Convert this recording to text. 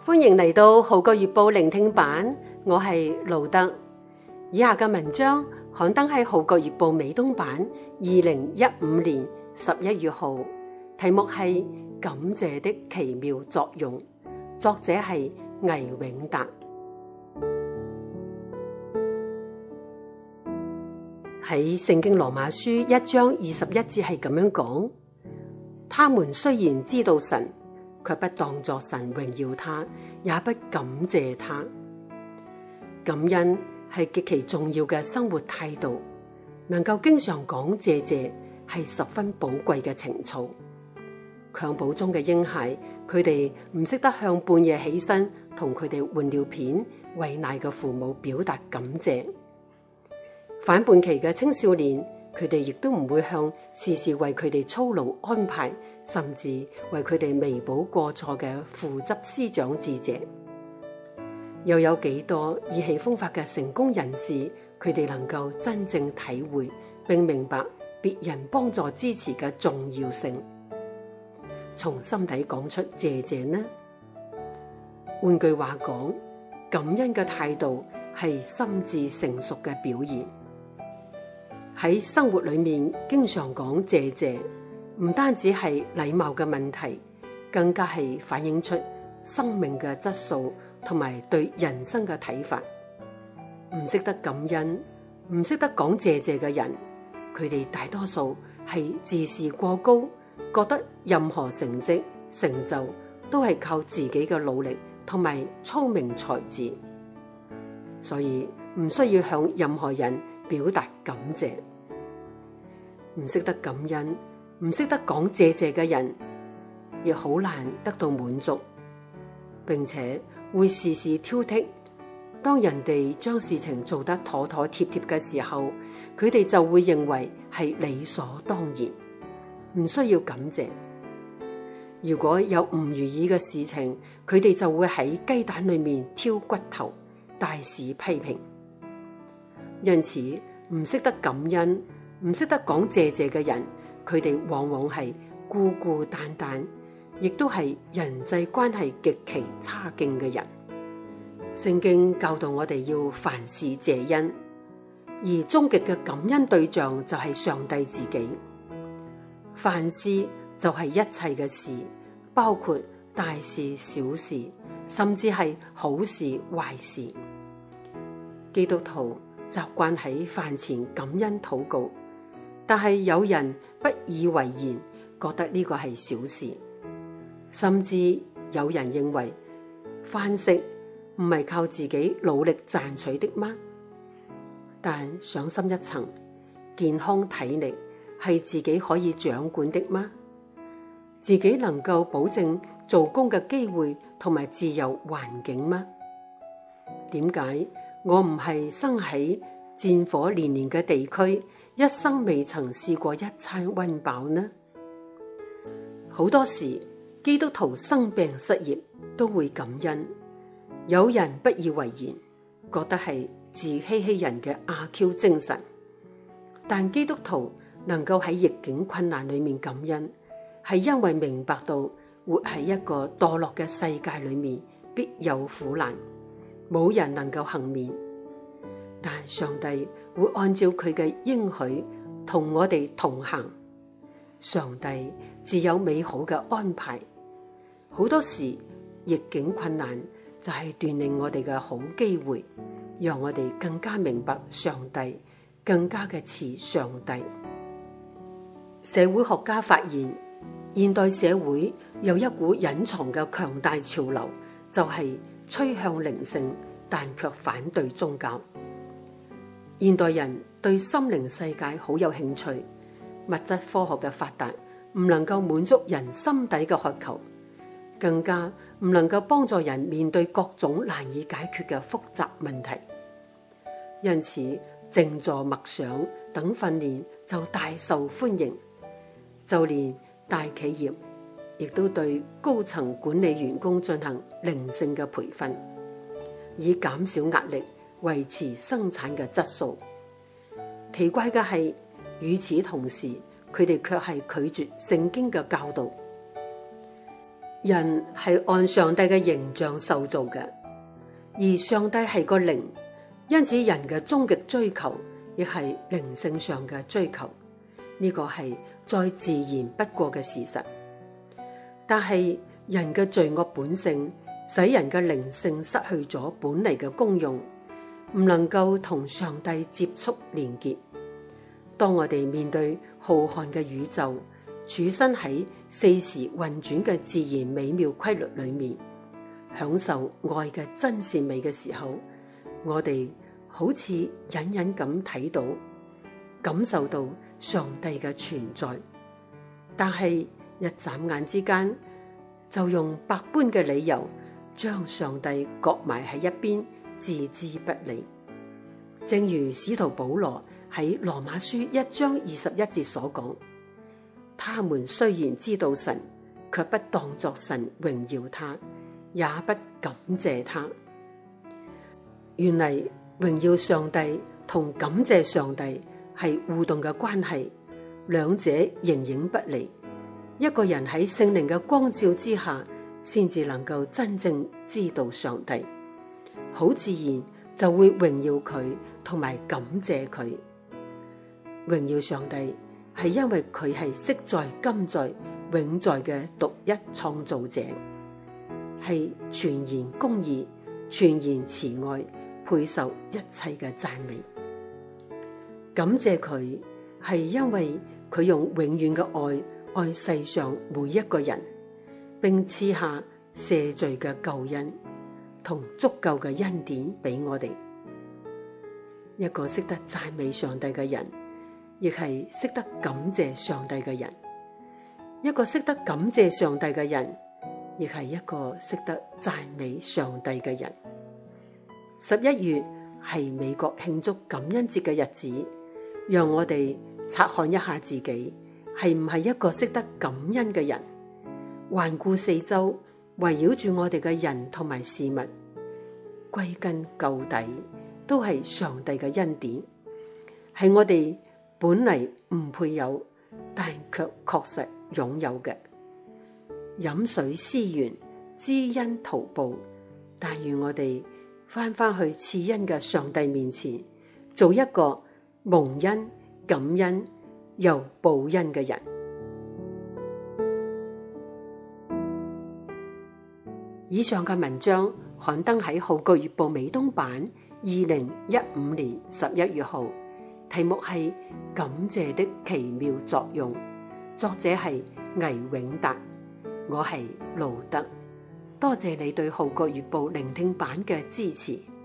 歡迎嚟到《號角月報》聆聽版，我係路德。以下嘅文章刊登喺《號角月報》美東版2015年11月號，題目係《感謝的奇妙作用》，作者係倪永達。喺聖經羅馬書1章21節係咁樣講：他們雖然知道神，卻不當作神榮耀他，也不感謝他。感恩係極其重要嘅生活態度，能夠經常講謝謝係十分寶貴嘅情操。襁褓中嘅嬰孩，佢哋唔識得向半夜起身同佢哋換尿片、餵奶嘅父母表達感謝。反叛期嘅青少年，佢哋亦都唔會向時時為佢哋操勞安排，甚至為佢哋彌補過錯嘅父執師長致謝。又有幾多意氣風發嘅成功人士，佢哋能夠真正體會並明白別人幫助支持嘅重要性，從心底講出謝謝呢？換句話講，感恩嘅態度係心智成熟嘅表現。喺生活裏面經常講謝謝，唔單止係禮貌嘅問題，更加係反映出生命嘅質素同埋對人生嘅睇法。唔識得感恩、唔識得講謝謝嘅人，佢哋大多數係自視過高，覺得任何成績成就都係靠自己嘅努力同埋聰明才智，所以唔需要向任何人表達感謝。唔識得感恩、唔識得講謝謝嘅人，亦好難得到滿足，並且會時時挑剔。當人哋將事情做得妥妥貼貼嘅時候，佢哋就會認為係理所當然，唔需要感謝。如果有唔如意嘅事情，佢哋就會喺雞蛋裏面挑骨頭，大肆批評。因此，唔識得感恩、唔識得講謝謝嘅人，佢哋往往係孤孤單單，亦都係人際關係極其差勁嘅人。聖經教導我哋要凡事謝恩，而終極嘅感恩對象就係上帝自己。凡事就係一切嘅事，包括大事小事，甚至係好事壞事。基督徒習慣喺飯前感恩禱告，但係有人不以為然，覺得呢個係小事，甚至有人認為飯食唔係靠自己努力賺取的嗎？但想深一層，健康體力係自己可以掌管的嗎？自己能夠保證做工嘅機會同埋自由環境嗎？點解我唔係生喺戰火連連嘅地區，一生未曾試過一餐溫飽呢？好多時基督徒生病失業都會感恩，有人不以為然，覺得係自欺欺人嘅阿 Q 精神。但基督徒能夠喺逆境困難裏面感恩，係因為明白到活喺一個墮落嘅世界裏面必有苦難，冇人能夠幸免。但上帝會按照佢嘅應許同我哋同行，上帝自有美好嘅安排。好多時逆境困難就係鍛鍊我哋嘅好機會，讓我哋更加明白上帝，更加嘅似上帝。社會學家發現，現代社會有一股隱藏嘅強大潮流，就係趨向靈性，但卻反對宗教。現代人對心靈世界好有興趣，物質科學嘅發達唔能夠滿足人心底嘅渴求，更加唔能夠幫助人面對各種難以解決嘅複雜問題。因此，靜坐默想等訓練就大受歡迎，就連大企業亦都對高層管理員工進行靈性嘅培訓，以減少壓力，維持生產嘅質素。奇怪嘅係，與此同時，佢哋卻係拒絕聖經嘅教導。 人係按上帝嘅形象受造嘅，而上帝係個靈，因此人嘅終極追求亦係靈性上嘅追求，呢個係再自然不過嘅事實。但係人嘅罪惡本性使人嘅靈性失去咗本嚟嘅功用，唔能夠同上帝接觸連結。當我哋面對浩瀚嘅宇宙，處身喺四時運轉嘅自然美妙規律裏面，享受愛嘅真善美嘅時候，我哋好似隱隱咁睇到、感受到上帝嘅存在，但係一眨眼之間就用百般嘅理由將上帝擱埋喺一邊，置之不理。正如使徒保羅喺羅馬書1章21節所講，他們雖然知道神，卻不當作神榮耀他，也不感謝他。原嚟榮耀上帝同感謝上帝係互動嘅關係，兩者形影不離。一個人喺聖靈嘅光照之下，先至能夠真正知道上帝，好自然就會榮耀佢同埋感謝佢。榮耀上帝係因為佢係昔在、今在、永在嘅獨一創造者，係全然公義、全然慈愛，配受一切嘅讚美。感謝佢係因為佢用永遠嘅愛愛世上每一個人，並賜下赦罪嘅救恩同足夠嘅恩典俾我哋。一個識得讚美上帝嘅人，亦係識得感謝上帝嘅人。一個識得感謝上帝嘅人，亦係一個識得讚美上帝嘅人。11月係美國慶祝感恩節嘅日子，讓我哋察看一下自己係唔係一個識得感恩嘅人。環顧四周，圍繞住我哋嘅人同埋事物，歸根究底都係上帝嘅恩典，係我哋本嚟唔配有，但卻確實擁有嘅。飲水思源，知恩圖報，但願我哋翻返去賜恩嘅上帝面前，做一個蒙恩、感恩又報恩嘅人。以上嘅文章刊登喺《號角月報》美東版2015年11月號，題目係《感謝的奇妙作用》，作者係倪永達，我係路德。多謝你對《號角月報》聆聽版嘅支持。